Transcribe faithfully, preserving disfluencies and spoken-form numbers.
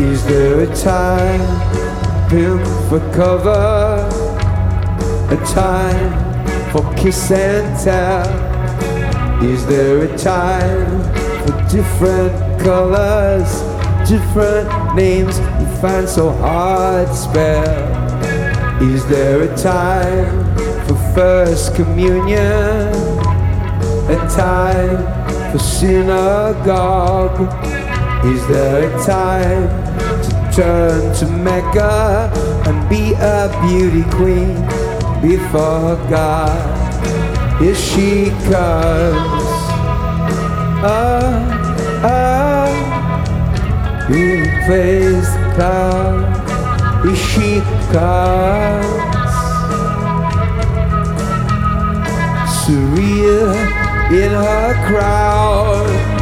Is there a time for cover? A time for kiss and tell? Is there a time for different colors, different names you find so hard to spell? Is there a time for first communion? A time for synagogue? Is there a time to turn to Mecca and be a beauty queen before God? Here she comes, ah, ah, who plays the clown? Here she comes, surreal in her crowd.